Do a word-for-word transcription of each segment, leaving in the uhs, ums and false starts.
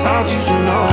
thought you should know.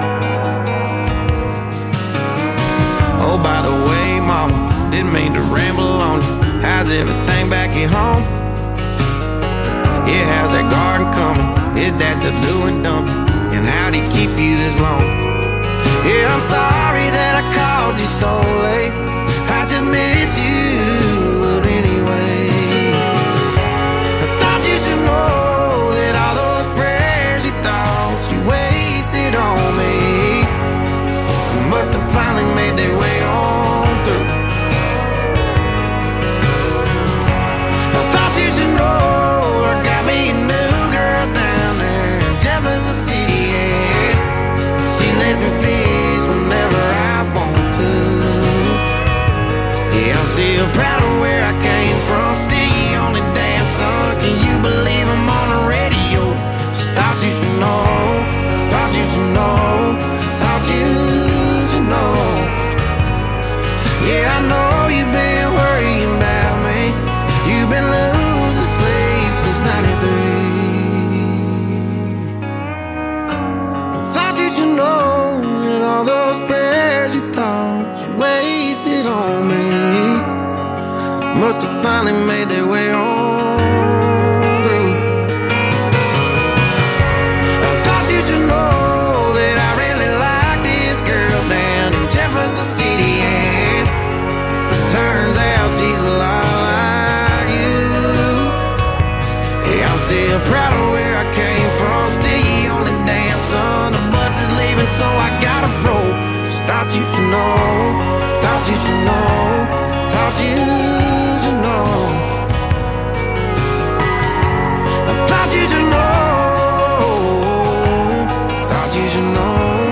Oh, by the way, mama, didn't mean to ramble on you. How's everything back at home? Yeah, how's that garden coming? Is Dad still doing dumping? And how'd he keep you this long? Yeah, I'm sorry that I called you so late. I just miss you, but anyways, I thought you should know that all those prayers you thought you wasted on me must have finally made their way on through. I thought you should know I got me a new girl down there in Jefferson City, yeah. She lets me fish whenever I want to. Yeah, I'm still proud of where I came from. Still your only damn son. Can you believe I'm on the radio? Just thought you should know. Thought you should know. Thought you should know. Yeah, I know you've been worrying about me. You've been losing sleep since ninety-three. I thought you should know that all those prayers you thought you wasted on me must have finally made their way on through. I thought you should know that I really like this girl down in Jefferson City, and turns out she's a lot like you. Yeah, I'm still proud of where I came from. Still your only damn son. The bus is leaving, so I gotta roll. Just thought you should know. Thought you should know. Thought you should know. I thought you should know. Thought you should know.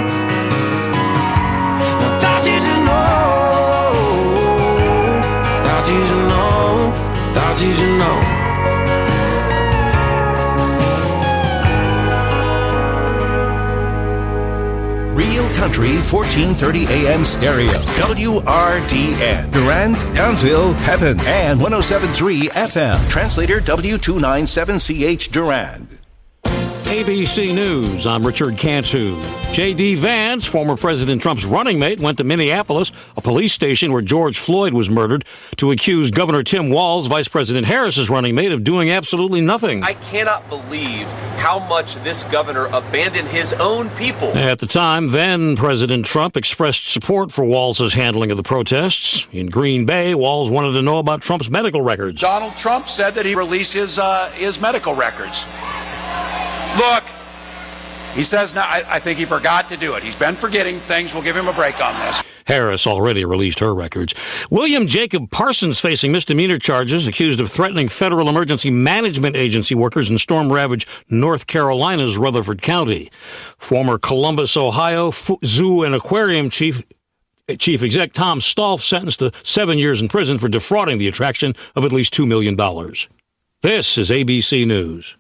I thought you should know. Thought you should know. Thought you should know. Real Country fourteen thirty A M stereo. W R D N. Durand, Townsville, Pepin, and one oh seven point three F M. Translator W two ninety-seven C H Durand. A B C News, I'm Richard Cantu. J D. Vance, former President Trump's running mate, went to Minneapolis, a police station where George Floyd was murdered, to accuse Governor Tim Walz, Vice President Harris's running mate, of doing absolutely nothing. I cannot believe how much this governor abandoned his own people. At the time, then President Trump expressed support for Walz's handling of the protests. In Green Bay, Walz wanted to know about Trump's medical records. Donald Trump said that he released his, uh, his medical records. Look, he says now, I, I think he forgot to do it. He's been forgetting things. We'll give him a break on this. Harris already released her records. William Jacob Parsons facing misdemeanor charges, accused of threatening Federal Emergency Management Agency workers in storm-ravaged North Carolina's Rutherford County. Former Columbus, Ohio Zoo and Aquarium Chief Chief Exec Tom Stolf sentenced to seven years in prison for defrauding the attraction of at least two million dollars. This is A B C News.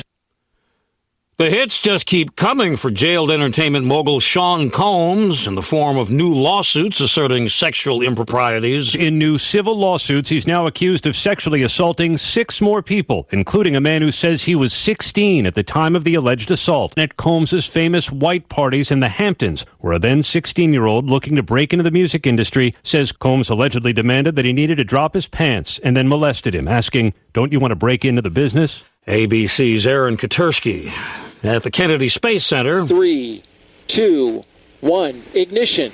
The hits just keep coming for jailed entertainment mogul Sean Combs in the form of new lawsuits asserting sexual improprieties. In new civil lawsuits, he's now accused of sexually assaulting six more people, including a man who says he was sixteen at the time of the alleged assault at Combs' famous white parties in the Hamptons, where a then sixteen-year-old looking to break into the music industry says Combs allegedly demanded that he needed to drop his pants and then molested him, asking, "Don't you want to break into the business?" A B C's Aaron Katursky. At the Kennedy Space Center. Three, two, one, ignition.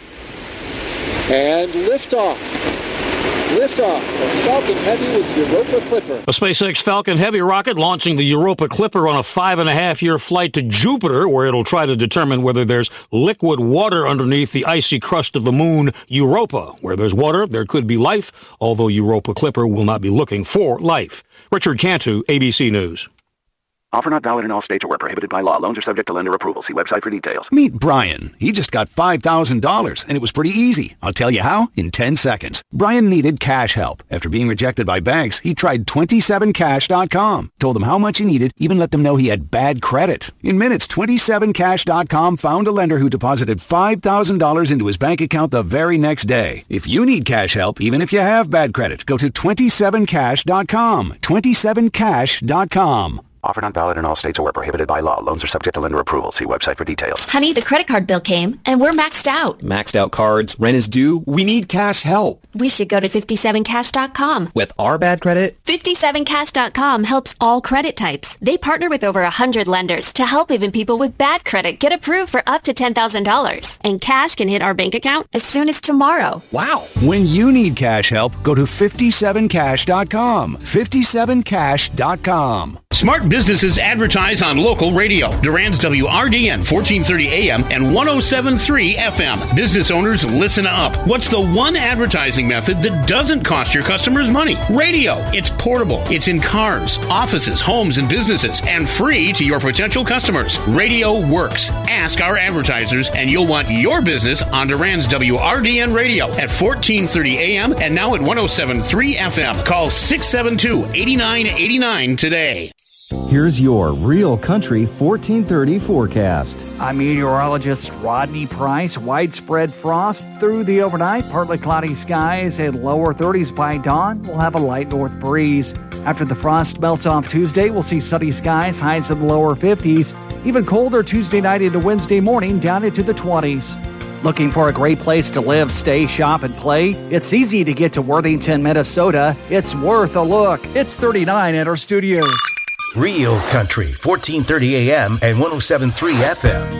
And liftoff. Liftoff of Falcon Heavy with Europa Clipper. A SpaceX Falcon Heavy rocket launching the Europa Clipper on a five and a half year flight to Jupiter, where it'll try to determine whether there's liquid water underneath the icy crust of the moon, Europa. Where there's water, there could be life, although Europa Clipper will not be looking for life. Richard Cantu, A B C News. Offer not valid in all states or where prohibited by law. Loans are subject to lender approval. See website for details. Meet Brian. He just got five thousand dollars, and it was pretty easy. I'll tell you how in ten seconds. Brian needed cash help. After being rejected by banks, he tried twenty-seven cash dot com. Told them how much he needed, even let them know he had bad credit. In minutes, twenty-seven cash dot com found a lender who deposited five thousand dollars into his bank account the very next day. If you need cash help, even if you have bad credit, go to twenty-seven cash dot com. twenty-seven cash dot com. Offer not valid in all states or where prohibited by law. Loans are subject to lender approval. See website for details. Honey, the credit card bill came, and we're maxed out. Maxed out cards, rent is due. We need cash help. We should go to fifty-seven cash dot com. With our bad credit? fifty-seven cash dot com helps all credit types. They partner with over one hundred lenders to help even people with bad credit get approved for up to ten thousand dollars. And cash can hit our bank account as soon as tomorrow. Wow. When you need cash help, go to fifty-seven cash dot com. fifty-seven cash dot com. Smart businesses advertise on local radio. Durand's W R D N fourteen thirty A M and one oh seven point three F M. Business owners, listen up. What's the one advertising method that doesn't cost your customers money? Radio. It's portable. It's in cars, offices, homes, and businesses, and free to your potential customers. Radio works. Ask our advertisers, and you'll want your business on Durand's W R D N radio at fourteen thirty A M and now at one oh seven point three F M. Call six seven two, eight nine eight nine today. Here's your Real Country fourteen thirty forecast. I'm meteorologist Rodney Price. Widespread frost through the overnight. Partly cloudy skies and lower thirties by dawn. We'll have a light north breeze. After the frost melts off Tuesday, we'll see sunny skies, highs in the lower fifties. Even colder Tuesday night into Wednesday morning, down into the twenties. Looking for a great place to live, stay, shop, and play? It's easy to get to Worthington, Minnesota. It's worth a look. It's thirty-nine at our studios. Real Country, fourteen thirty A M and one oh seven point three F M.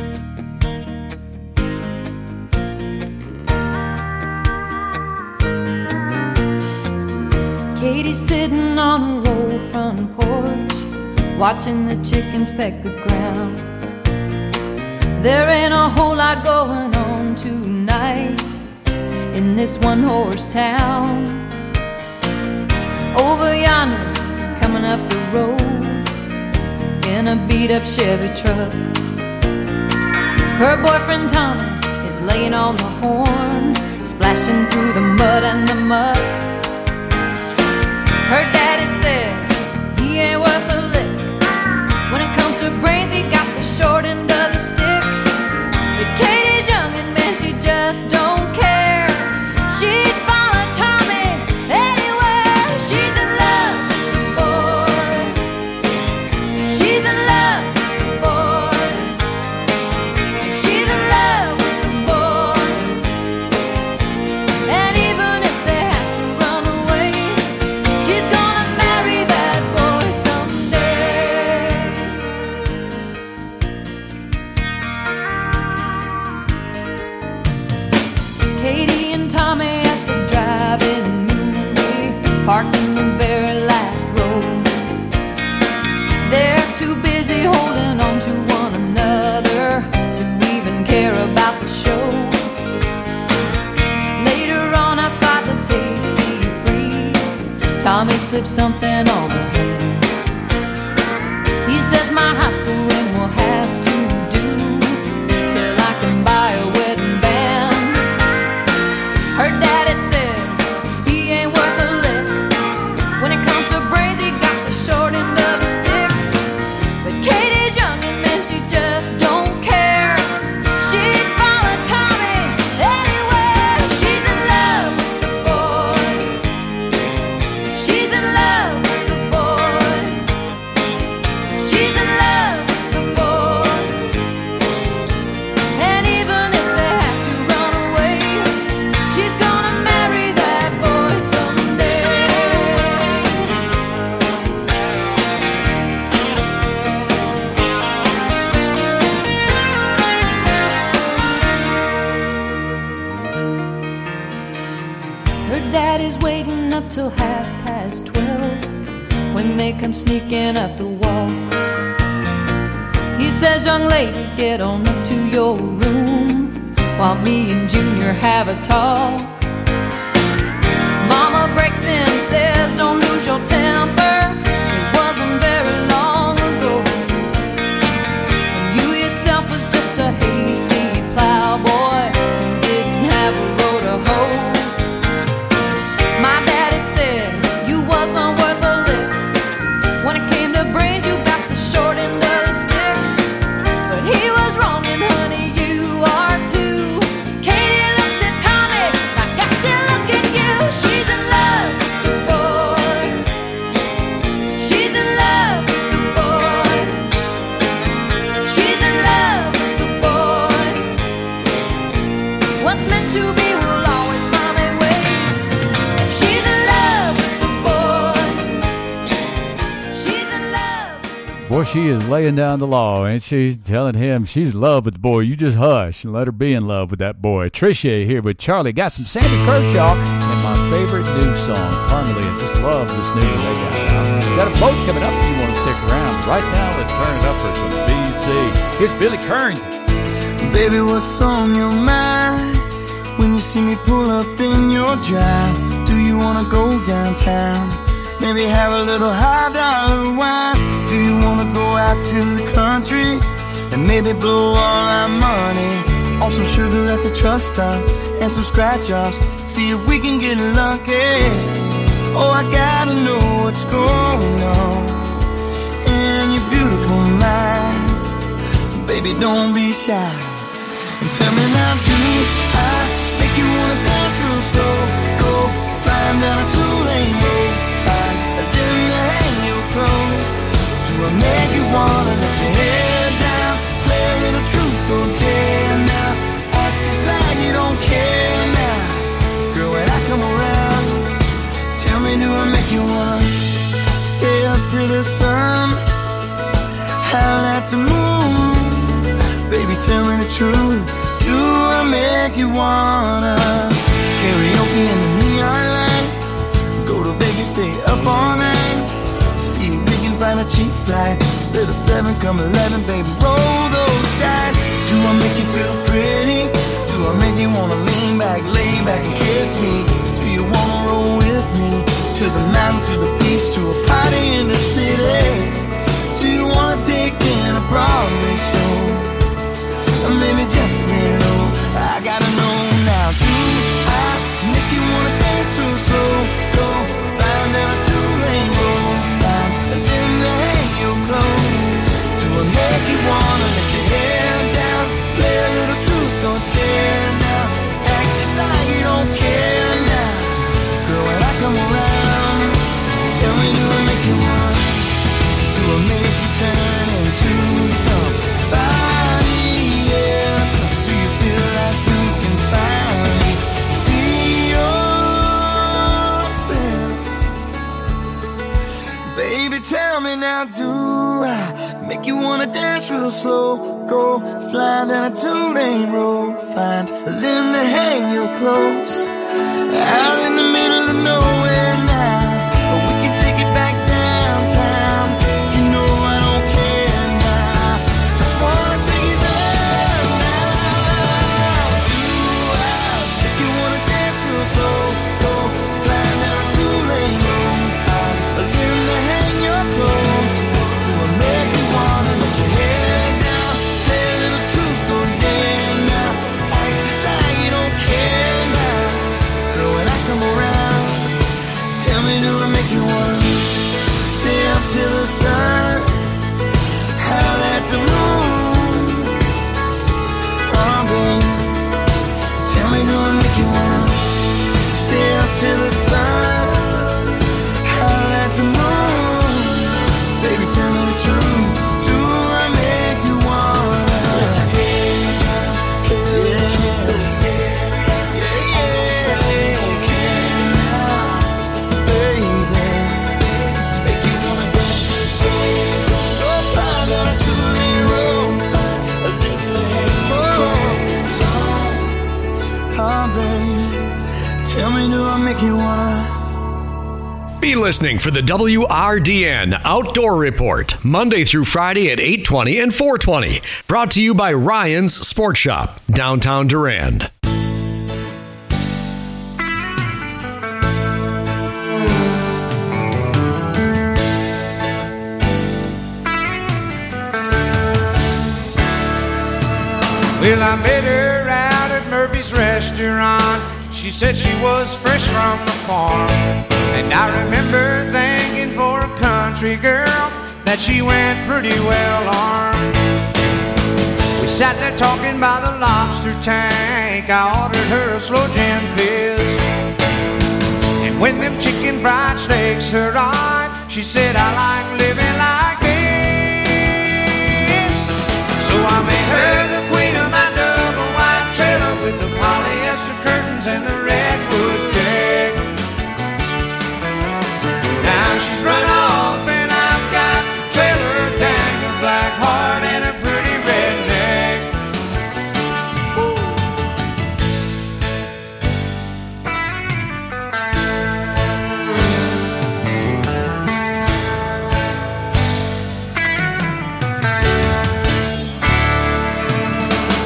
Katie's sitting on a roll front porch, watching the chickens peck the ground. There ain't a whole lot going on tonight in this one-horse town. Over yonder, coming up the road in a beat-up Chevy truck, her boyfriend Tommy is laying on the horn, splashing through the mud and the muck. Her daddy says he ain't worth a lick. When it comes to brains, he got the short end of the stick. But Katie's young and man, she just don't care. She'd follow Tommy anywhere. She's in love with the boy. She's in love with the boy. She's in love with the boy. And even if they have to run away, she's gonna marry that boy someday. Katie and Tommy at the drive-in movie, parked in the very last row. They're too busy holding on to one another to even care about the show. Later on outside the Tasty Freeze, Tommy slipped something on her hand. He says my high school ring will have to do till I can buy a wedding band. Her daddy says he ain't worth a lick. When it comes to brains, he got the short end of the stick. But Katie's young and man, she just don't care. She'd follow Tommy anywhere. She's in love with the boy. She's in love with the boy. She's in love with the boy. And even if they have to run away, she's gonna marry that boy someday. Her daddy's waiting up till half past twelve when they come sneaking up the wall. He says, young lady, get on up to your room while me and Junior have a talk. Mama breaks in and says, don't lose your temper. It wasn't very long ago. And you yourself was just a hayseed plowboy who didn't have a road to hoe. My daddy said you wasn't worth a lick. When it came to brains, you got the short end of the stick. But he was wrong, and honey, you are too. Katie looks at Tommy like I still look at you. She's in love with the boy. she is laying down the law, ain't she? Telling him she's in love with the boy. You just hush and let her be in love with that boy. Tricia here with Charlie. Got some Sandy Kershaw and my favorite new song, Carmelia. Just love this new they got out. Got a vote coming up if you want to stick around. Right now, let's turn it up for some B C. Here's Billy Currington. Baby, what's on your mind when you see me pull up in your drive? Do you want to go downtown? Maybe have a little high dollar wine. Do you wanna go out to the country and maybe blow all our money on some sugar at the truck stop and some scratch offs? See if we can get lucky. Oh, I gotta know what's going on in your beautiful mind. Baby, don't be shy and tell me now, do I make you wanna dance real slow? Go flying down a two-lane road. I make you wanna let your hair down, play a little truth or dare now, act just like you don't care now. Girl, when I come around, tell me, do I make you wanna stay up to the sun, howl at the moon? Baby, tell me the truth, do I make you wanna karaoke in the neon light, go to Vegas, stay up all night, see if we can find a cheap flight, little seven come eleven, baby, roll those dice. Do I make you feel pretty? Do I make you wanna lean back, lay back and kiss me? Do you wanna roll with me to the mountain, to the beach, to a party in the city? Do you wanna take in a Broadway show? Or maybe just lay low, I gotta know now. Do I make you wanna dance real slow? Go flying down a two-lane road, close. Do I make you wanna let your hair down, play a little truth or dare now, act just like you don't care now. Girl, when I come around, tell me, do I make you wanna, do I make you turn into somebody else? Do you feel like you can finally be yourself? Baby, tell me now, do I make you wanna dance real slow? Go fly down a two-lane road, find a limb to hang your clothes out in the middle of nowhere now. We can take it back downtown. You know I don't care now. Just wanna take it there now. Do I make you wanna dance real slow? Go fly down a two-lane road, find a limb to hang your clothes. Do I make you wanna let your hair down, play a little truth or dare now, act just like you don't care now. Girl, when I come around, tell me, do I make you wanna stay up till the sun, howl at the moon? Oh, baby, tell me, do I make you wanna stay up till the sun, howl at the moon? Baby, tell me the truth, do I make you wanna let your hair down, play a little truth or dare, yeah, yeah, just like you don't care now, baby, make you wanna dance real slow, go fly down a two-lane road, find a little clothes on, oh, baby, tell me, do I make you wanna? Be listening for the W R D N Outdoor Report, Monday through Friday at eight twenty and four twenty. Brought to you by Ryan's Sports Shop, downtown Durand. Well, I met her out at Murphy's restaurant. She said she was fresh from the farm, and I remember thinking for a country girl that she went pretty well armed. We sat there talking by the lobster tank. I ordered her a slow gin fizz, and when them chicken fried steaks arrived, she said, I like living like this. So I made her the queen of my double wide trailer with the polyester curtains and the redwood deck. Now she's run off and I've got the trailer dangling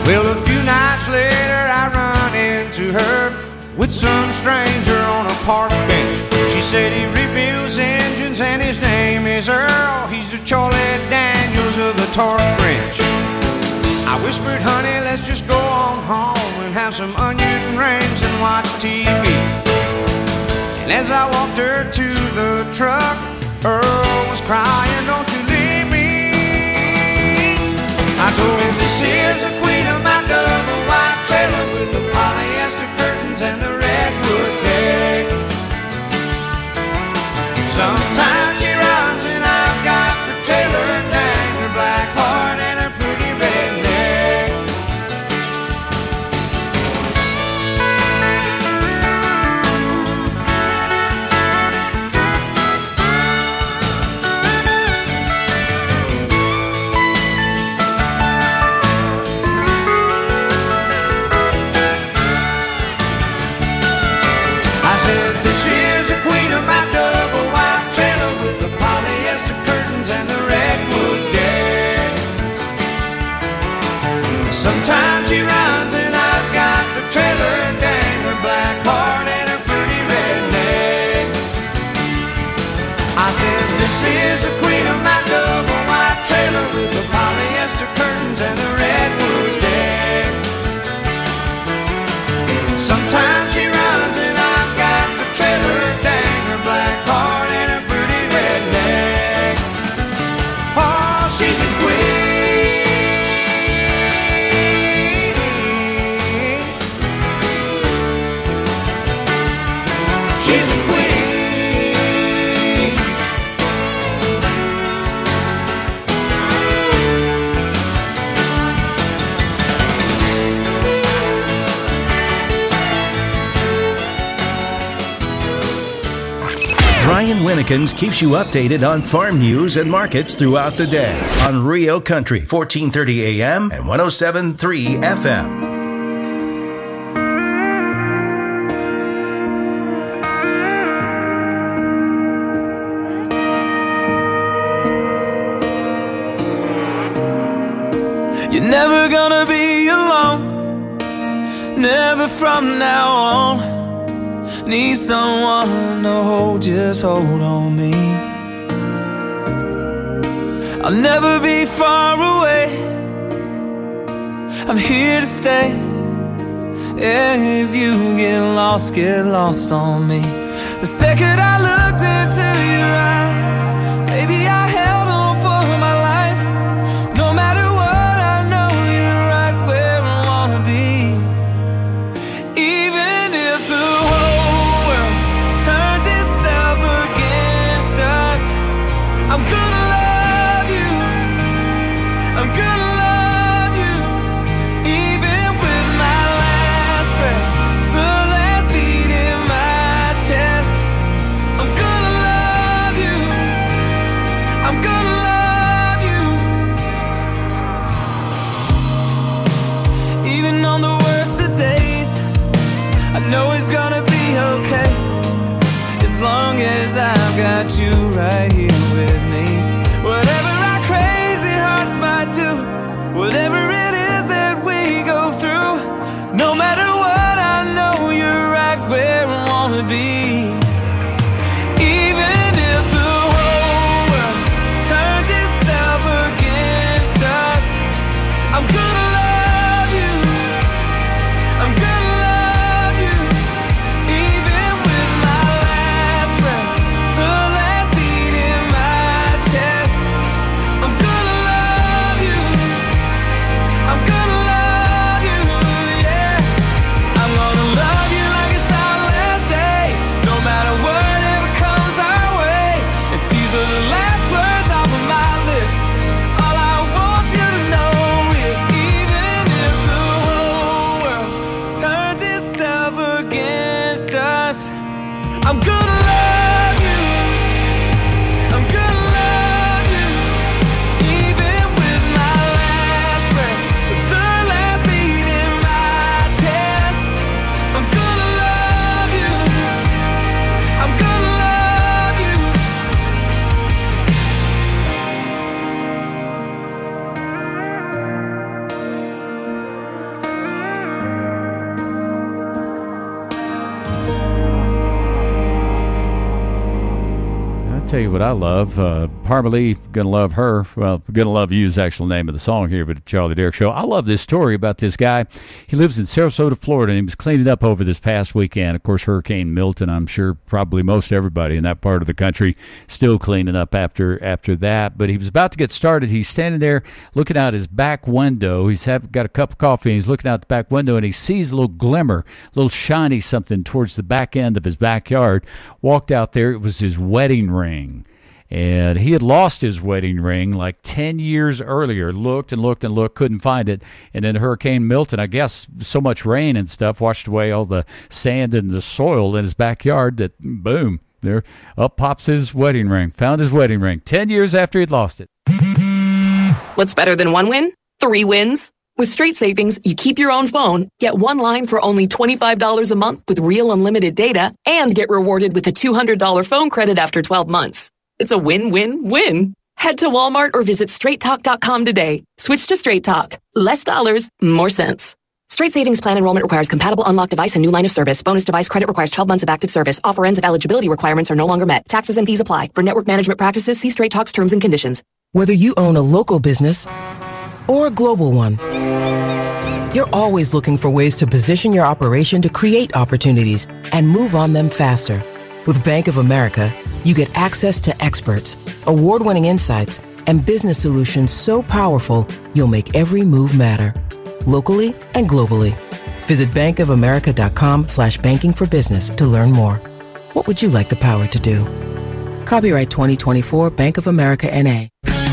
Well, a few nights later I run into her with some stranger on a park bench. She said he rebuilds engines and his name is Earl. He's the Charlie Daniels of the torque wrench. I whispered, honey, let's just go on home and have some onion rings and watch T V. And as I walked her to the truck, Earl was crying, don't you leave me. I told him, this is the queen of my double wide trailer with the polyester curtains and the redwood deck. Sometimes she runs and I've got the trailer and dang her black heart and her pretty red neck. I said, this is the queen of my double wide trailer with the polyester curtains and the redwood deck. Sometimes she runs and I've got the trailer and dang her black heart and her pretty red neck. I said, this is the queen of my double wide trailer with the polyester curtains and the redwood deck. Sometimes she runs and I've got the trailer, dang her black heart and her pretty red neck. Oh, she's a queen. She's a queen. Brian Winnekins keeps you updated on farm news and markets throughout the day on Rio Country, fourteen thirty A M and one oh seven point three F M. You're never gonna be alone, never from now on. Need someone to hold, just hold on me. I'll never be far away, I'm here to stay. Yeah, if you get lost, get lost on me. The second I looked into your eyes, baby, I held on for my life. No matter what, I know you're right where I wanna be. Even if the whole world turns itself against us, I'm gonna love you, I'm gonna love you. Even with my last breath, the last beat in my chest, I'm gonna love you, I'm gonna love you. Even on the worst of days, I know it's gonna be okay, as long as I've got you right here with me. Whatever our crazy hearts might do, whatever it is that we go through, no matter what, I know you're right where I wanna be. Even if the whole world turns itself against us, I'm gonna love you, I'm gonna love you. Even with my last breath, the last beat in my chest, I'm gonna love you, I'm gonna love you, yeah. I'm gonna love you like it's our last day, no matter whatever comes our way. If these are the last words off of my lips, all I want you to know is, even if the whole world turns itself against us, I'm gonna love you, I'm gonna love you. Even with my last breath, the last beat in my chest, I'm gonna love you, I'm gonna love you. tell you what I love. Uh, Parmalee, Gonna Love Her. Well, Gonna Love You is the actual name of the song here, but Charlie Derrick Show. I love this story about this guy. He lives in Sarasota, Florida, and he was cleaning up over this past weekend. Of course, Hurricane Milton, I'm sure probably most everybody in that part of the country still cleaning up after after that. But he was about to get started. He's standing there looking out his back window. He's have, got a cup of coffee, and he's looking out the back window, and he sees a little glimmer, a little shiny something towards the back end of his backyard. Walked out there. It was his wedding ring. And he had lost his wedding ring like ten years earlier. Looked and looked and looked, couldn't find it. And then Hurricane Milton, I guess so much rain and stuff washed away all the sand and the soil in his backyard that, boom, there up pops his wedding ring. Found his wedding ring ten years after he'd lost it. What's better than one win? Three wins. With Straight Savings, you keep your own phone, get one line for only twenty-five dollars a month with real unlimited data, and get rewarded with a two hundred dollars phone credit after twelve months. It's a win-win-win. Head to Walmart or visit straight talk dot com today. Switch to Straight Talk. Less dollars, more sense. Straight Savings Plan enrollment requires compatible unlocked device and new line of service. Bonus device credit requires twelve months of active service. Offer ends if eligibility requirements are no longer met. Taxes and fees apply. For network management practices, see Straight Talk's terms and conditions. Whether you own a local business or a global one, you're always looking for ways to position your operation to create opportunities and move on them faster. With Bank of America, you get access to experts, award-winning insights, and business solutions so powerful, you'll make every move matter. Locally and globally. Visit bankofamerica.com slash banking for business to learn more. What would you like the power to do? Copyright twenty twenty-four Bank of America N A.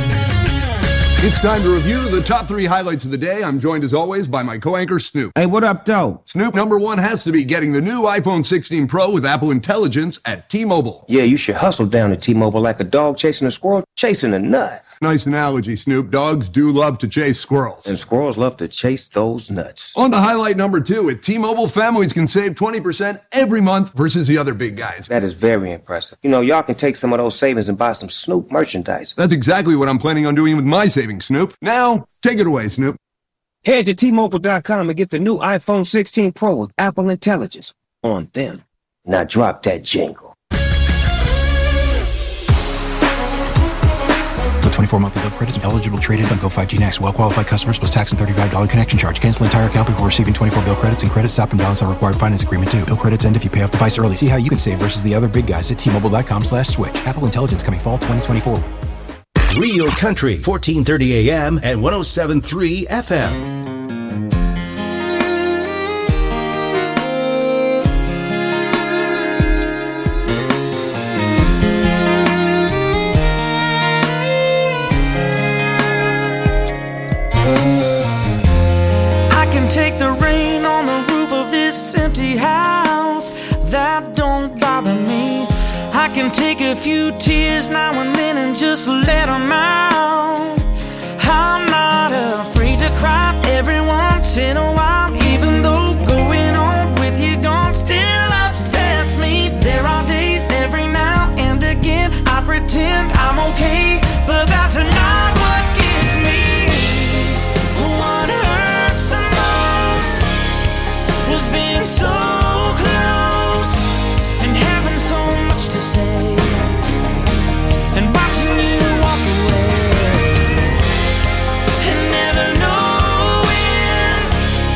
It's time to review the top three highlights of the day. I'm joined, as always, by my co-anchor, Snoop. Hey, what up, though? Snoop, number one has to be getting the new iPhone sixteen Pro with Apple Intelligence at T-Mobile. Yeah, you should hustle down at T-Mobile like a dog chasing a squirrel, chasing a nut. Nice analogy, Snoop. Dogs do love to chase squirrels. And squirrels love to chase those nuts. On to highlight number two, at T-Mobile, families can save twenty percent every month versus the other big guys. That is very impressive. You know, y'all can take some of those savings and buy some Snoop merchandise. That's exactly what I'm planning on doing with my savings, Snoop. Now, take it away, Snoop. Head to T Mobile dot com and get the new iPhone sixteen Pro with Apple Intelligence on them. Now drop that jingle. twenty-four monthly bill credits eligible traded on Go five G Next. Well-qualified customers plus tax and thirty-five dollars connection charge. Cancel entire account before receiving twenty-four bill credits, and credits stop and balance on required finance agreement due. Bill credits end if you pay off device early. See how you can save versus the other big guys at T Mobile dot com slash switch. Apple Intelligence coming fall twenty twenty-four. Real Country, fourteen thirty A M and one oh seven point three F M. Take the rain on the roof of this empty house. That don't bother me. I can take a few tears now and then and just let them out. I'm not afraid to cry every once in a while, even though going on with you gone still upsets me. There are days every now and again I pretend I'm okay, but that's not what gets me. What hurts the most was being so close and having so much to say and watching you walk away and never knowing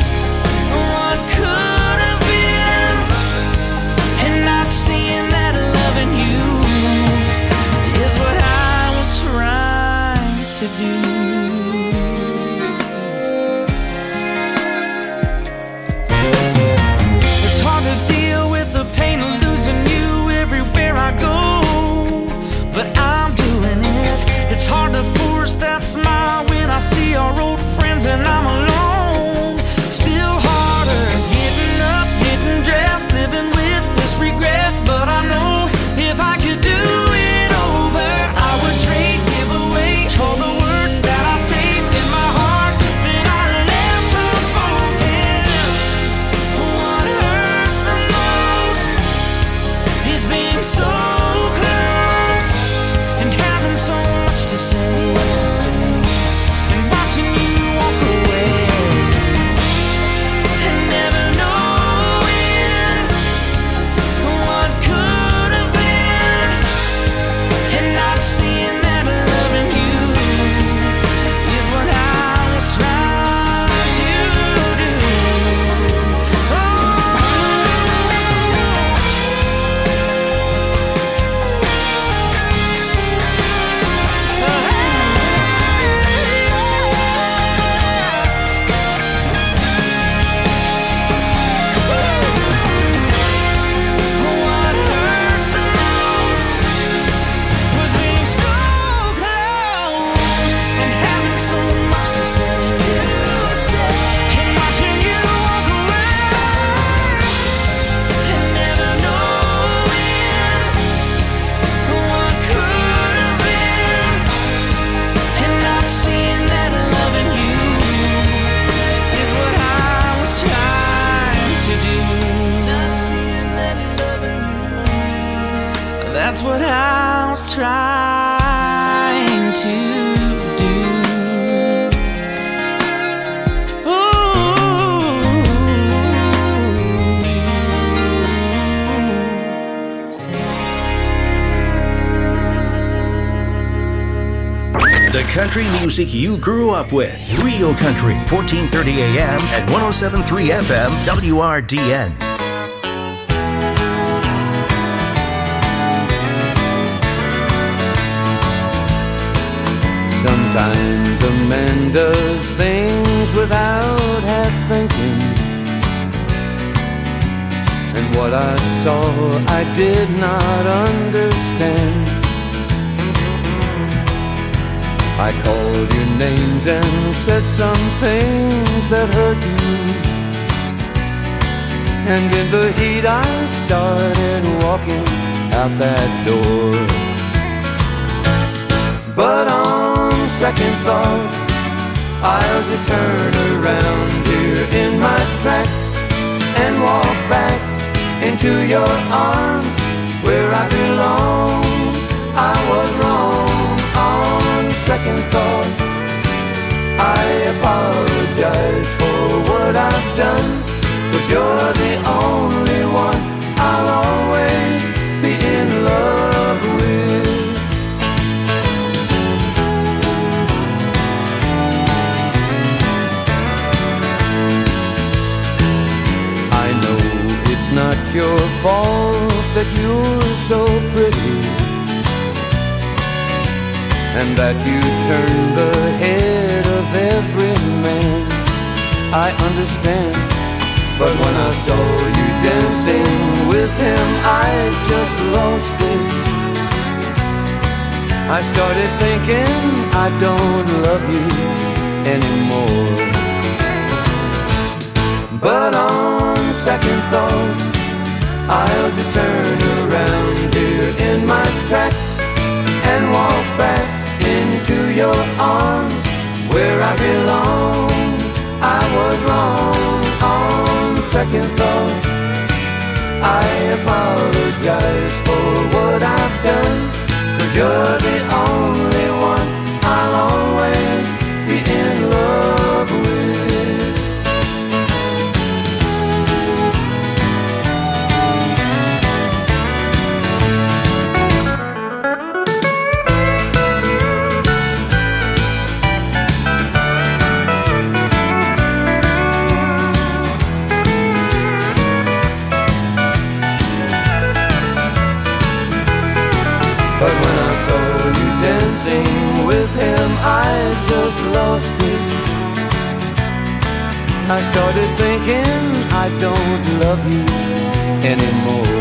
That's what I was trying to do. The country music you grew up with. Real Country, fourteen thirty A M and one oh seven point three F M, W R D N. Sometimes a man does things without half thinking, and what I saw I did not understand. I called your names and said some things that hurt you, and in the heat I started walking out that door. But on second thought, I'll just turn around here in my tracks and walk back into your arms where I belong. I was wrong. On second thought, I apologize for what I've done, 'cause you're the only one I'll always be in love with. I know it's not your fault that you're so pretty, and that you turn the head of every man. I understand, but when I saw you dancing with him, I just lost it. I started thinking I don't love you anymore. But on second thought, I'll just turn around here in my tracks and walk back into your arms where I belong. I was wrong on second thought. I apologize for what I've done, 'cause you're the only one I'll always be in love with. But when I saw you dancing with him, I just lost it. I started thinking I don't love you anymore.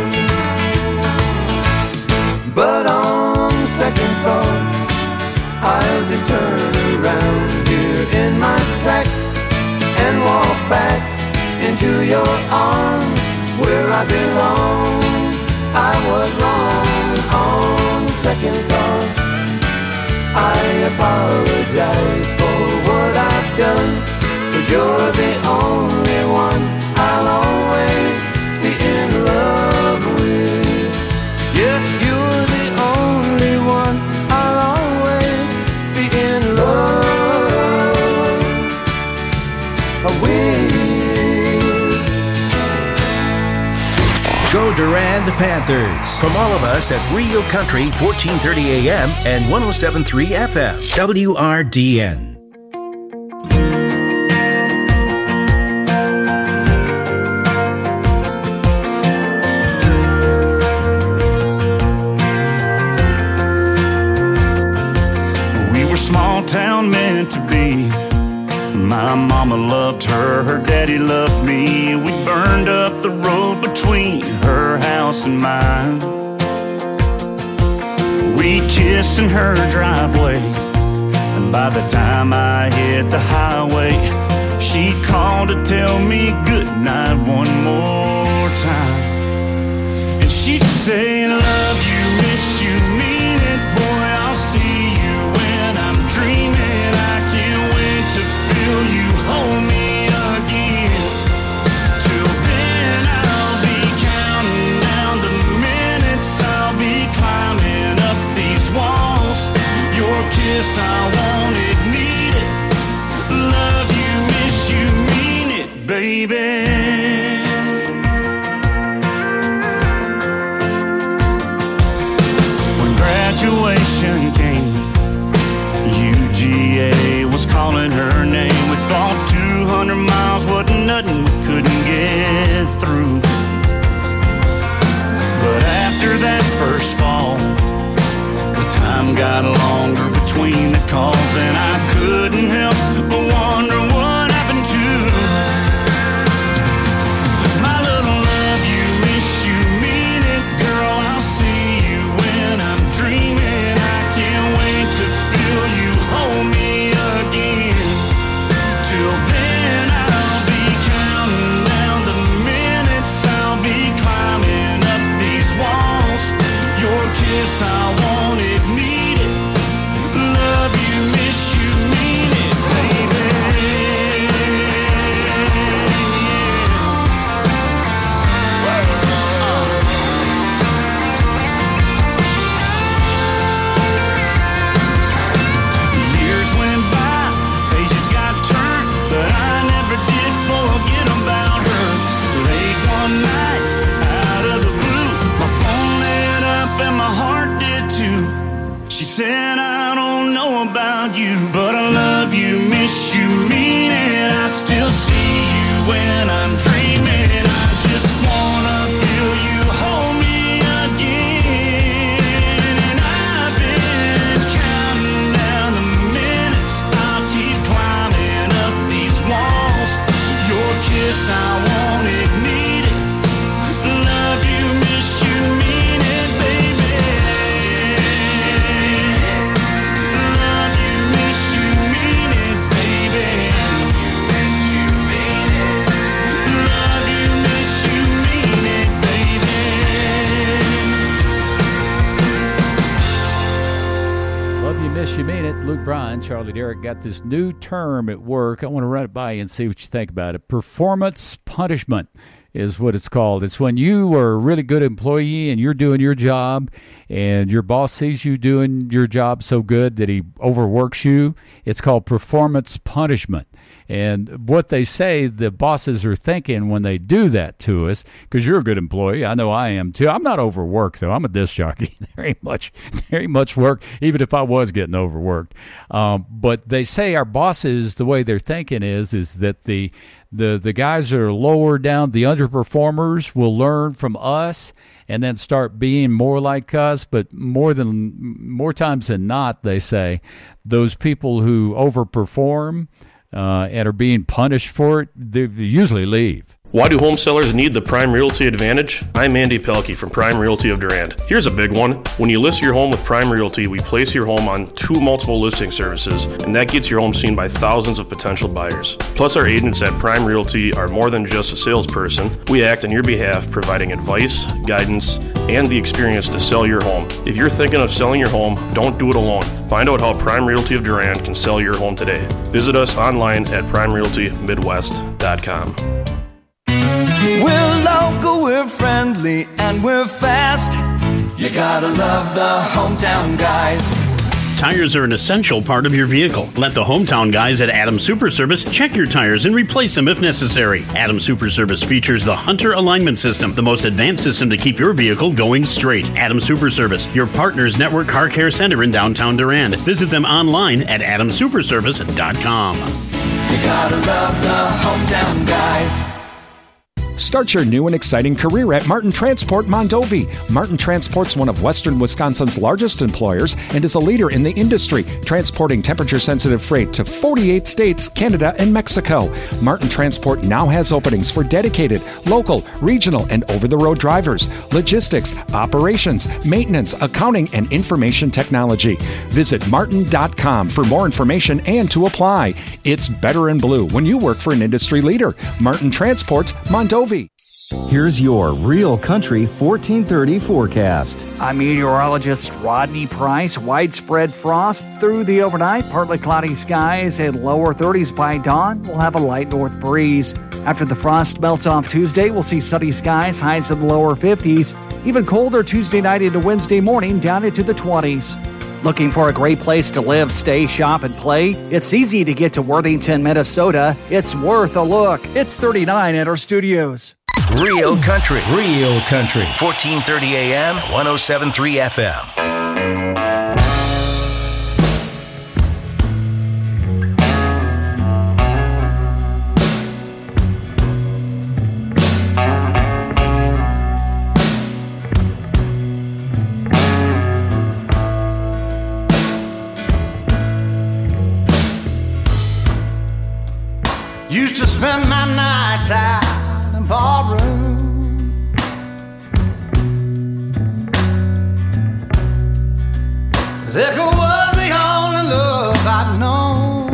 But on second thought, I'll just turn around here in my tracks and walk back into your arms where I belong. I was wrong on second thought. I apologize for what I've done, 'cause you're the only one I'll always be in love with. Yes, you're the only one I'll always be in love with. Go Durand the Panthers. From all of us at Real Country, fourteen thirty A M and one oh seven point three F M, W R D N. We were small town meant to be. My mama loved her, her daddy loved me. We burned up the road between her house and mine. We kissed in her driveway, and by the time I hit the highway, she called to tell me goodnight one more time. And she'd say, love you, miss you, mean it, boy, I'll see you when I'm dreaming. I can't wait to feel you hold me again. Till then I'll be counting down the minutes, I'll be climbing baby. When graduation came, U G A was calling her name. We thought two hundred miles wasn't nothing, we couldn't get through. But after that first fall, the time got longer between the calls, and I couldn't help but wonder what happened to my little love. You miss you mean it, girl. I'll see you when I'm dreaming. I can't wait to feel you hold me again. Till then I'll be counting down the minutes. I'll be climbing up these walls. Your kiss I wanted, needed. Love you, miss you, mean it, baby. Years went by, pages got turned, but I never did forget about her. Late one night, out of the blue, my phone lit up and my heart did too. She said, I don't know about you, but I love you, miss you, mean it. I still see you when I'm dreaming. I just wanna feel you hold me again. And I've been counting down the minutes. I'll keep climbing up these walls. Your kiss I wanted, needed. Love you, miss you, mean it, baby. Love you, miss you, mean it, baby. Love you, miss you, mean it, baby. Love you, miss you, mean it. Luke Bryan, Charlie Derrick got this new term at work. I want to run it by you and see what you think about it. Performance punishment is what it's called. It's when you are a really good employee and you're doing your job and your boss sees you doing your job so good that he overworks you. It's called performance punishment. And what they say the bosses are thinking when they do that to us, because you're a good employee, I know I am too. I'm not overworked, though. I'm a disc jockey. There ain't much, there ain't much work, even if I was getting overworked. Um, but they say our bosses, the way they're thinking is, is that the the the guys that are lower down, the underperformers, will learn from us and then start being more like us. But more than more times than not, they say those people who overperform Uh, and are being punished for it, they usually leave. Why do home sellers need the Prime Realty Advantage? I'm Andy Pelkey from Prime Realty of Durand. Here's a big one. When you list your home with Prime Realty, we place your home on two multiple listing services, and that gets your home seen by thousands of potential buyers. Plus, our agents at Prime Realty are more than just a salesperson. We act on your behalf, providing advice, guidance, and the experience to sell your home. If you're thinking of selling your home, don't do it alone. Find out how Prime Realty of Durand can sell your home today. Visit us online at prime realty midwest dot com. We're local, we're friendly, and we're fast. You gotta love the hometown guys. Tires are an essential part of your vehicle. Let the hometown guys at Adams Super Service check your tires and replace them if necessary. Adams Super Service features the Hunter Alignment System, the most advanced system to keep your vehicle going straight. Adams Super Service, your partner's network car care center in downtown Durand. Visit them online at adams super service dot com. You gotta love the hometown guys. Start your new and exciting career at Martin Transport Mondovi. Martin Transport's one of western Wisconsin's largest employers and is a leader in the industry, transporting temperature-sensitive freight to forty-eight states, Canada, and Mexico. Martin Transport now has openings for dedicated, local, regional, and over-the-road drivers, logistics, operations, maintenance, accounting, and information technology. Visit martin dot com for more information and to apply. It's better in blue when you work for an industry leader. Martin Transport Mondovi. Here's your Real Country fourteen thirty forecast. I'm meteorologist Rodney Price. Widespread frost through the overnight. Partly cloudy skies and lower thirties by dawn. We'll have a light north breeze. After the frost melts off Tuesday, we'll see sunny skies, highs in the lower fifties. Even colder Tuesday night into Wednesday morning, down into the twenties. Looking for a great place to live, stay, shop, and play? It's easy to get to Worthington, Minnesota. It's worth a look. It's thirty-nine at our studios. Real country, real country. fourteen thirty A M, one oh seven point three F M. Used to spend my nights out in ballroom. Liquor was the only love I'd known.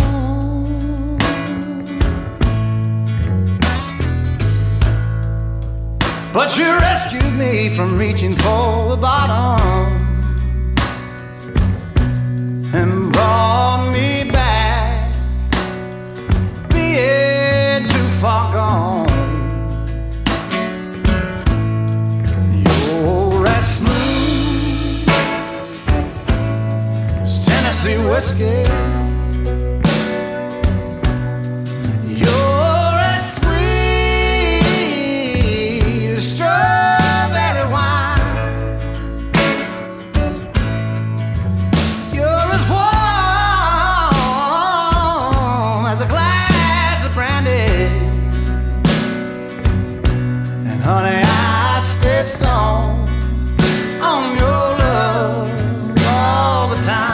But you rescued me from reaching for the bottom and brought me back, being too far gone. You're as smooth as Tennessee whiskey. You're as sweet as strawberry wine. You're as warm as a glass of brandy. And honey, I stay strong on your love all the time.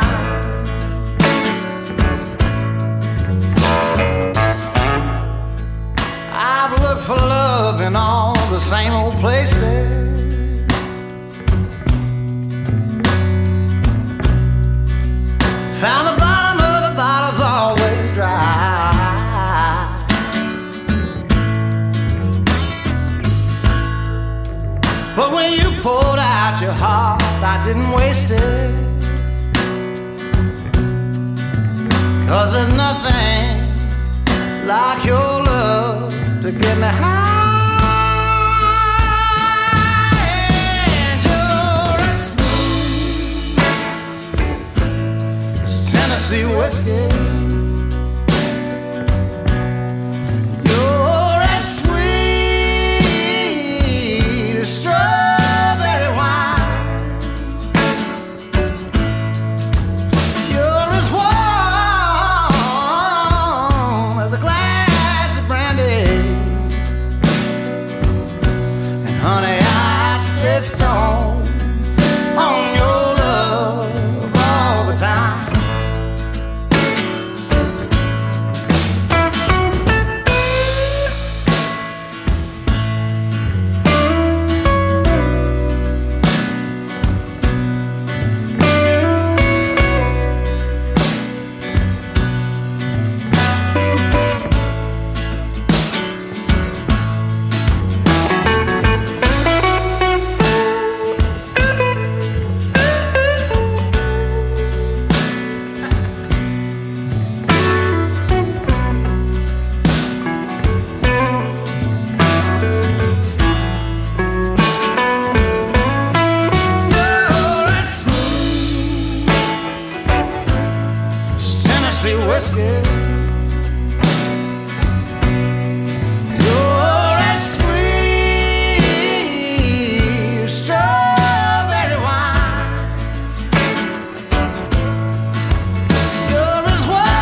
I've looked for love in all the same old places. Found the bottom of the bottle's always dry. But when you poured out your heart, I didn't waste it. 'Cause there's nothing like your love to get me high. And you're as smooth as Tennessee whiskey. You're as sweet as strawberry wine. You're as warm as a glass of brandy. And honey, I stay strong on your love all the time. You're as smooth as Tennessee whiskey. You're as sweet as strawberry wine. You're as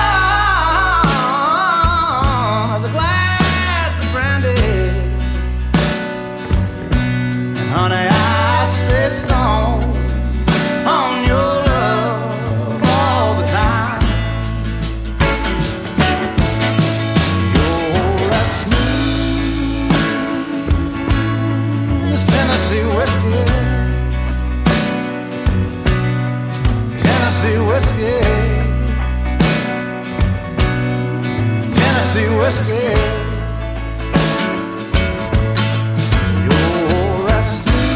warm as a glass of brandy. And honey, I stay strong on your love all the time. You're as smooth as Tennessee whiskey. Tennessee whiskey. Tennessee whiskey. You're as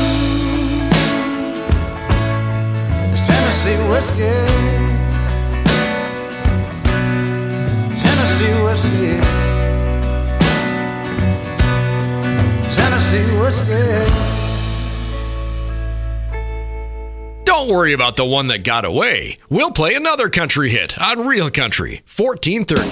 smooth as Tennessee whiskey. Tennessee whiskey. Tennessee whiskey. Don't worry about the one that got away. We'll play another country hit on Real Country, fourteen thirty.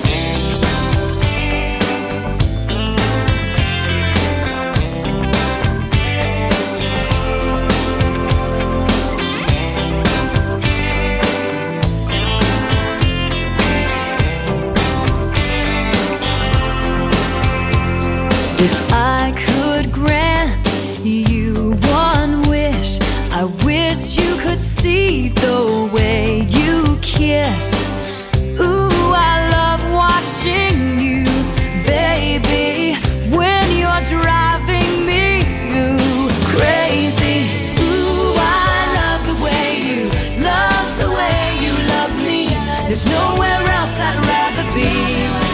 If I could grant you one wish, I wish you could see the way you kiss. Ooh, I love watching you, baby, when you're driving me ooh, crazy. Ooh, I love the way you, love the way you love me. There's nowhere else I'd rather be.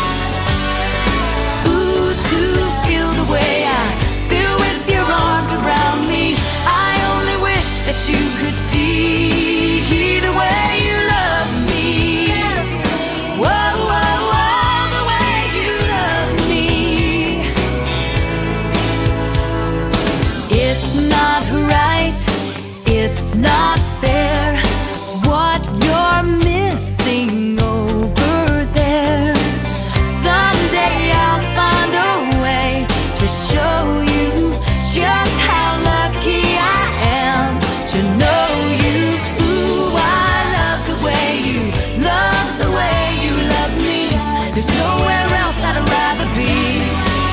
Way I feel with your arms around me. I only wish that you could see the way you love me. Whoa, whoa, whoa, the way you love me. It's not right, it's not fair, what you're missing over there. Someday I'll find a way to show you just how lucky I am to know you. Ooh, I love the way you, love the way you love me. There's nowhere else I'd rather be.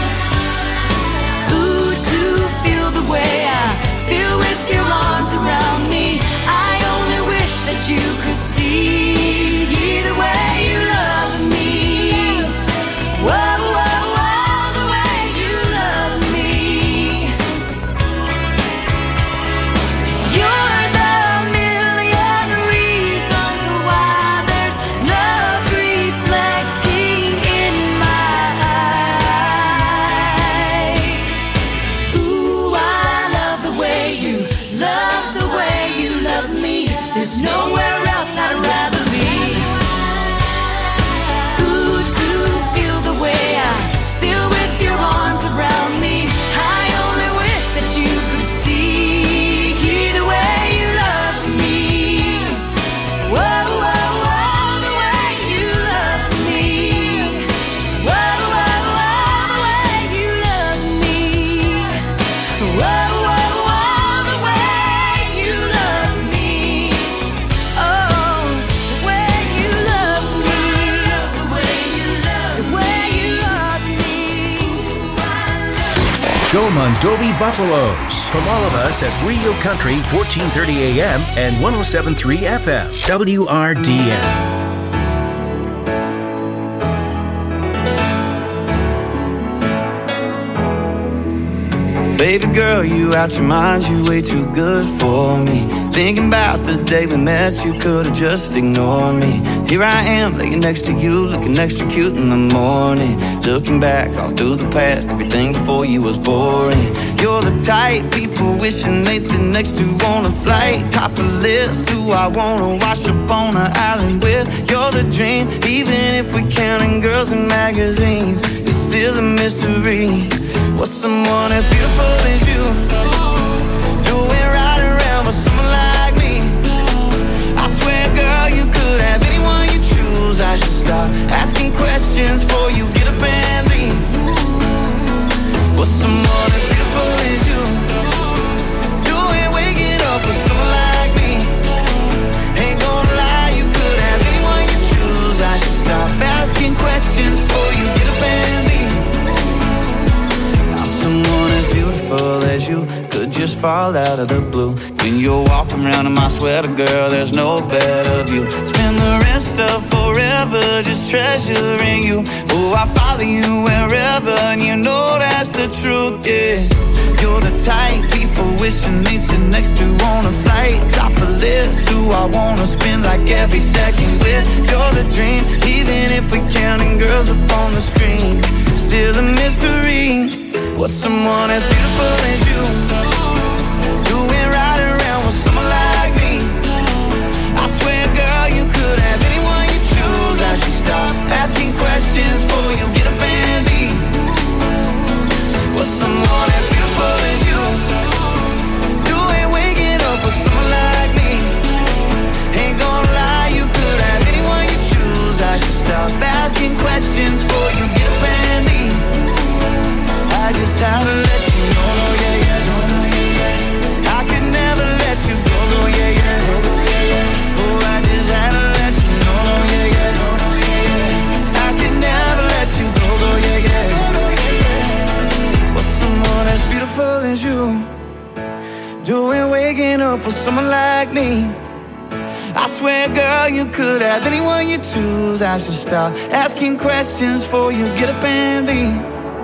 Ooh, to feel the way I feel with your arms around me. I only wish that you could see the way you love me. Whoa. Nowhere else I'd rather be. Ooh, to feel the way I feel with your arms around me. I only wish that you could see the way you love me. Whoa, whoa, whoa, the way you love me. Whoa, whoa, whoa, the way you love me. Whoa, whoa, whoa, the way you love me. Joe Mondovi Buffaloes. From all of us at Real Country, fourteen thirty A M and one oh seven point three F M, W R D N. Baby girl, you out your mind, you way too good for me. Thinking about the day we met, you could've just ignored me. Here I am, laying next to you, looking extra cute in the morning. Looking back all through the past, everything before you was boring. You're the type people wishing they'd sit next to on a flight. Top of the list, who I wanna wash up on an island with. You're the dream, even if we're counting girls in magazines. It's still a mystery. What's someone as beautiful as you doing right around with someone like me? I swear, girl, you could have anyone you choose. I should stop asking questions before you get up and leave. What's someone as beautiful as you doing waking up with someone like me? Ain't gonna lie, you could have anyone you choose. I should stop asking questions before you get up and leave. Someone as beautiful as you could just fall out of the blue. When you're walking around in my sweater, girl, there's no better view. Spend the rest of forever just treasuring you. Oh, I follow you wherever, and you know that's the truth, yeah. You're the type people wishing they'd sit next to on a flight. Top of the list, who I wanna spend like every second with. You're the dream, even if we're counting girls up on the screen. Still a mystery. What's someone as beautiful as you doing right around with someone like me? I swear, girl, you could have anyone you choose. I should stop asking questions before you get up and leave. What's someone as beautiful as you doing waking up with someone like me? just had to let you know, no, yeah, yeah, no, no, yeah, yeah. I could never let you go, no, yeah, yeah, no, no, yeah, yeah. Oh, I just had to let you know, no, yeah, yeah, no, no, yeah, yeah. I could never let you go, no, yeah, yeah, no, no, yeah, yeah. But someone as beautiful as you doing waking up with someone like me. I swear, girl, you could have anyone you choose. I should stop asking questions before you get up and leave.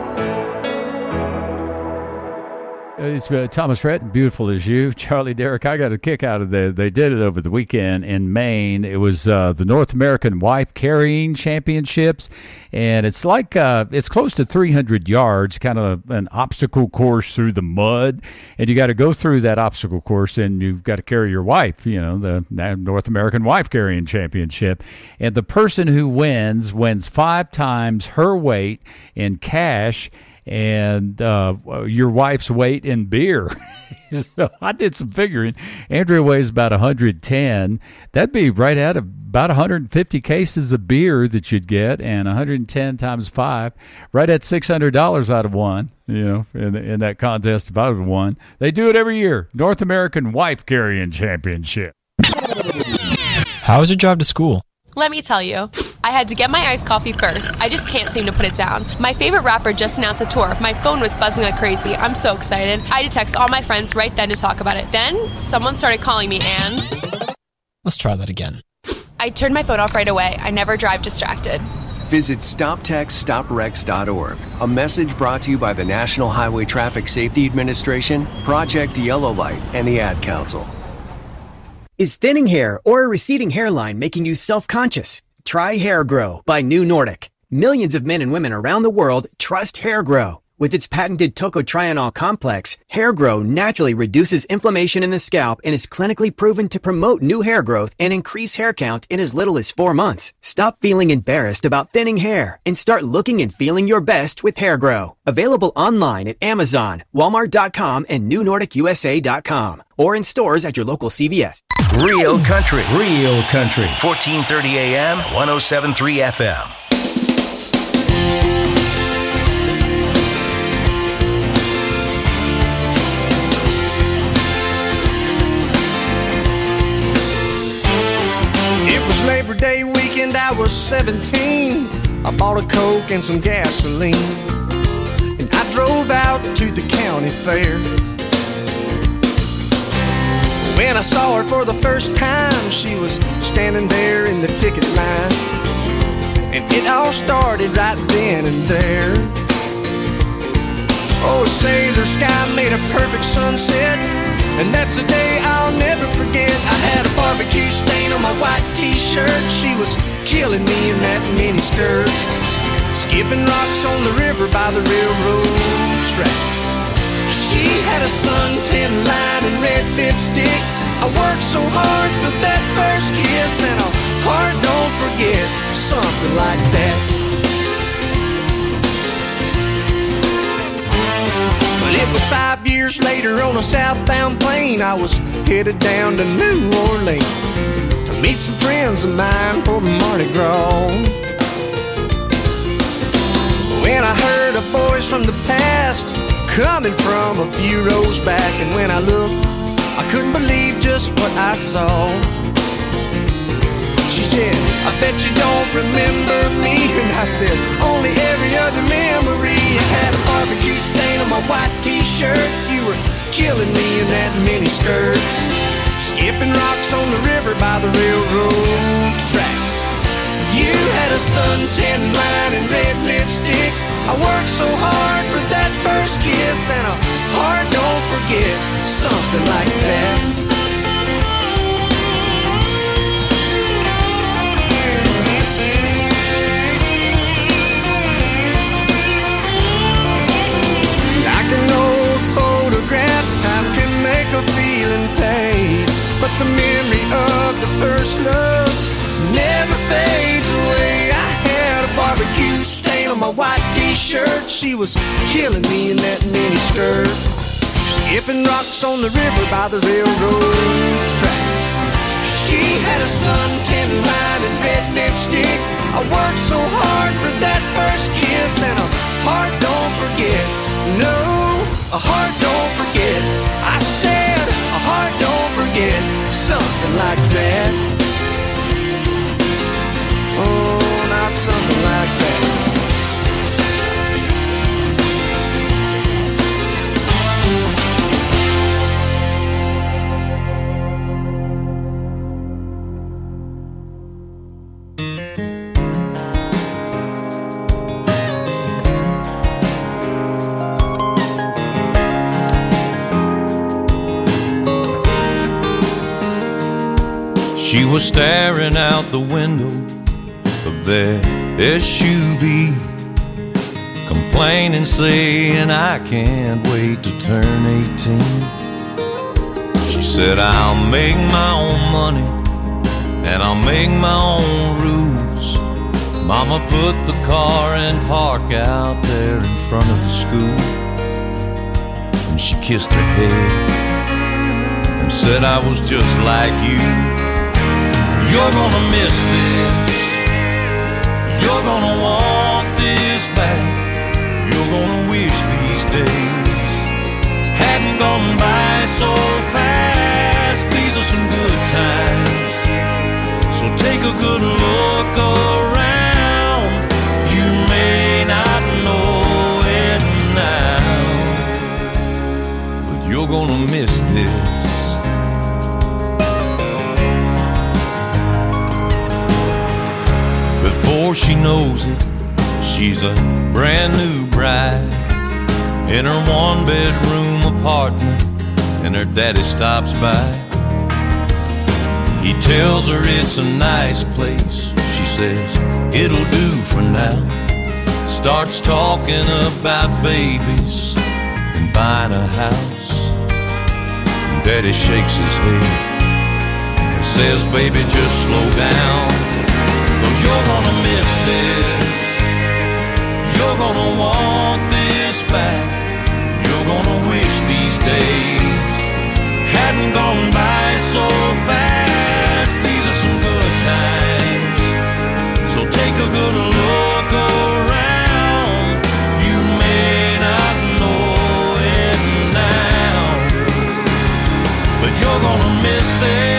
It's uh, Thomas Rhett, Beautiful As You. Charlie Derrick, I got a kick out of that. They did it over the weekend in Maine. It was uh, the North American Wife Carrying Championships, and it's like uh, it's close to three hundred yards, kind of an obstacle course through the mud, and you got to go through that obstacle course, and you've got to carry your wife, you know, the North American Wife Carrying Championship, and the person who wins wins five times her weight in cash and uh, your wife's weight in beer. So I did some figuring. Andrea weighs about one hundred ten. That'd be right at about one hundred fifty cases of beer that you'd get, and one hundred ten times five, right at six hundred dollars out of one, you know, in, in that contest if I would have won. They do it every year. North American Wife Carrying Championship. How was your drive to school? Let me tell you, I had to get my iced coffee first. I just can't seem to put it down. My favorite rapper just announced a tour. My phone was buzzing like crazy. I'm so excited. I had to text all my friends right then to talk about it. Then someone started calling me and... Let's try that again. I turned my phone off right away. I never drive distracted. Visit stop text stop wrecks dot org. A message brought to you by the National Highway Traffic Safety Administration, Project Yellow Light, and the Ad Council. Is thinning hair or a receding hairline making you self-conscious? Try Hair Grow by New Nordic. Millions of men and women around the world trust Hair Grow. With its patented tocotrienol complex, Hair Grow naturally reduces inflammation in the scalp and is clinically proven to promote new hair growth and increase hair count in as little as four months. Stop feeling embarrassed about thinning hair and start looking and feeling your best with Hair Grow. Available online at Amazon, Walmart dot com, and New Nordic U S A dot com, or in stores at your local C V S. Real country, real country. fourteen thirty A M, one oh seven point three F M. Labor Day weekend, I was seventeen. I bought a Coke and some gasoline, and I drove out to the county fair. When I saw her for the first time, she was standing there in the ticket line, and it all started right then and there. Oh, say the sky made a perfect sunset, and that's a day I'll never forget. I had a barbecue stain on my white t-shirt. She was killing me in that mini skirt, skipping rocks on the river by the railroad tracks. She had a suntan line and red lipstick. I worked so hard for that first kiss, and a heart don't forget, something like that. But it was five years later on a southbound plane. I was headed down to New Orleans to meet some friends of mine for Mardi Gras. When I heard a voice from the past coming from a few rows back, and when I looked, I couldn't believe just what I saw. She said, I bet you don't remember me. And I said, only every other memory. I had a barbecue stain on my white t-shirt. You were killing me in that mini skirt, skipping rocks on the river by the railroad tracks. You had a suntan line and red lipstick. I worked so hard for that first kiss, and a heart don't forget, something like that. A feeling fade, but the memory of the first love never fades away. I had a barbecue stain on my white t-shirt. She was killing me in that mini skirt, skipping rocks on the river by the railroad tracks. She had a suntan line and red lipstick. I worked so hard for that first kiss, and a heart don't forget, no. a heart don't forget. I said a heart don't forget, something like that. Oh, not something like that. She was staring out the window of their S U V, complaining, saying, I can't wait to turn eighteen. She said, I'll make my own money and I'll make my own rules. Mama put the car in park out there in front of the school, and she kissed her head and said, I was just like you. You're gonna miss this, you're gonna want this back, you're gonna wish these days hadn't gone by so fast. These are some good times, so take a good look around. You may not know it now, but you're gonna miss this. Before she knows it, she's a brand new bride in her one-bedroom apartment, and her daddy stops by. He tells her it's a nice place. She says, it'll do for now. Starts talking about babies and buying a house. And daddy shakes his head and says, baby, just slow down. Cause you're gonna miss this, you're gonna want this back, you're gonna wish these days hadn't gone by so fast. These are some good times, so take a good look around. You may not know it now, but you're gonna miss this.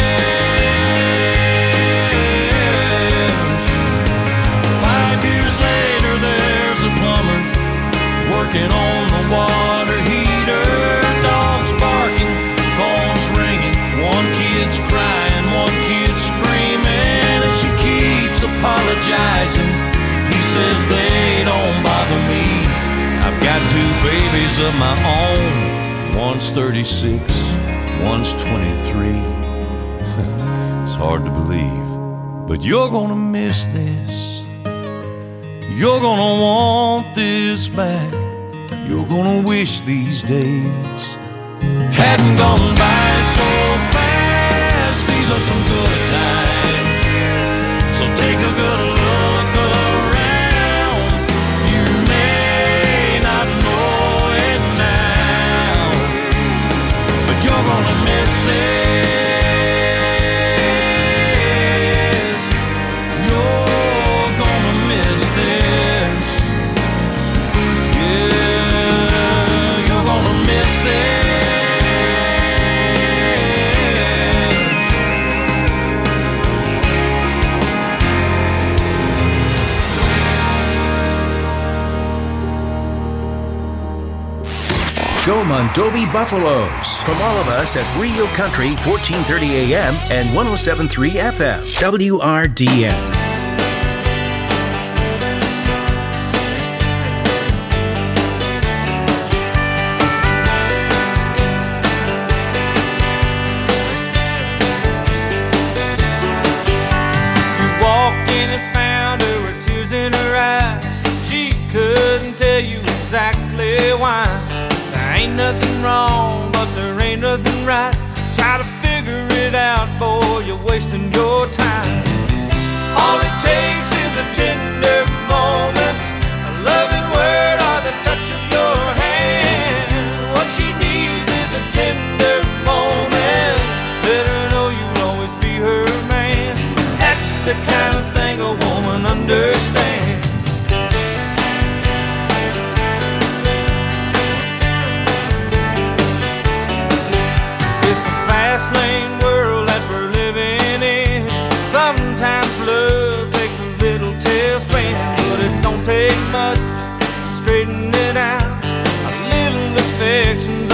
Working on the water heater, dogs barking, phones ringing, one kid's crying, one kid's screaming, and she keeps apologizing. He says they don't bother me. I've got two babies of my own. One's thirty-six, one's twenty-three. It's hard to believe, but you're gonna miss this. You're gonna want this back. You're gonna wish these days hadn't gone by so fast. These are some good times, so take a good look around. You may not know it now, but you're gonna miss this. You're gonna miss this. Go Mondovi Buffaloes. From all of us at Rio Country, fourteen thirty A M and one oh seven point three F M, W R D N. Nothing wrong, but there ain't nothing right. Try to figure it out, boy, you're wasting your time. All it takes is a tender moment, a loving word or the touch of your hand. What she needs is a tender moment. Let her know you'll always be her man. That's the kind of thing a woman understands.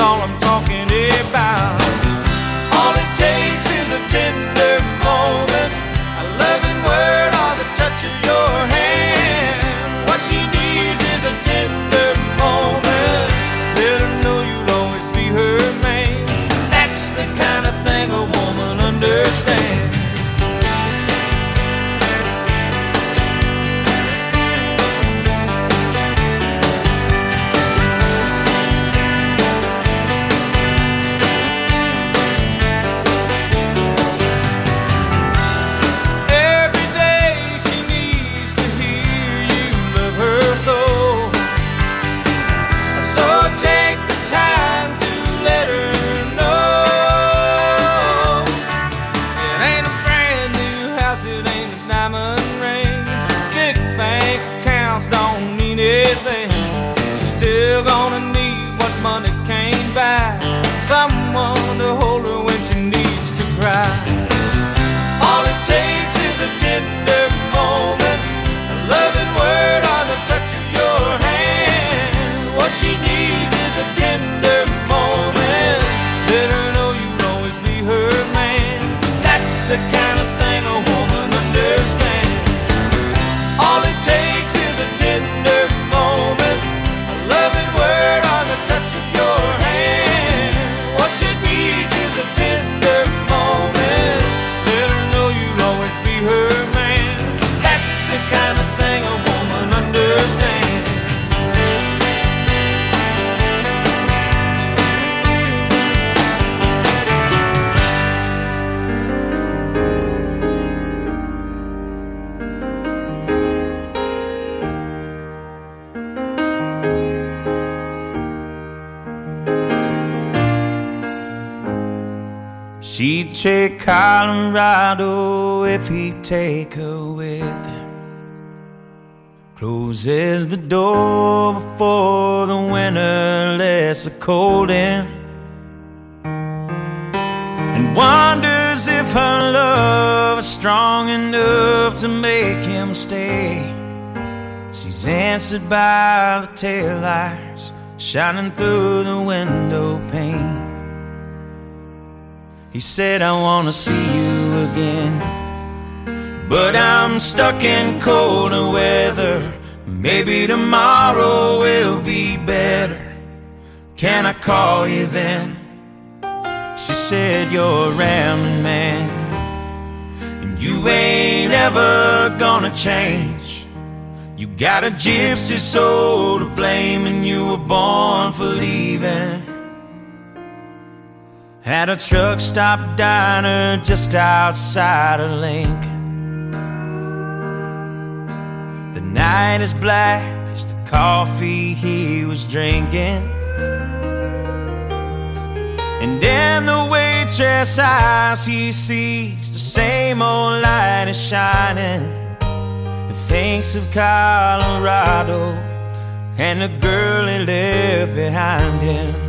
all I'm talking about. All it takes is a tender moment, a loving word, or the touch of your hand. What she needs is a tender moment. Let her know you'll always be her man. That's the kind of thing a woman understands. Someone to hold her when she needs to cry. All it takes is a tender moment, a loving word, or the touch of your hand. What she needs is a tender moment. Let her know you'll always be her man. That's the kind of thing a woman understands. All it takes is a tender moment, a loving word, or the touch of your hand. What she needs is a tender moment. Let her know you'll always be her man. That's the kind of thing a woman understands. She'd take Colorado if he'd take her with him. Closes the door before the winter lets the cold in, and wonders if her love is strong enough to make him stay. She's answered by the taillights shining through the window pane. He said, I wanna see you again, but I'm stuck in colder weather. Maybe tomorrow will be better. Can I call you then? She said, you're a rambling man, and you ain't ever gonna change. You got a gypsy soul to blame, and you were born for leaving. At a truck stop diner just outside of Lincoln. The night is black as the coffee he was drinking, and in the waitress' eyes he sees the same old light is shining, and thinks of Colorado and the girl he left behind him.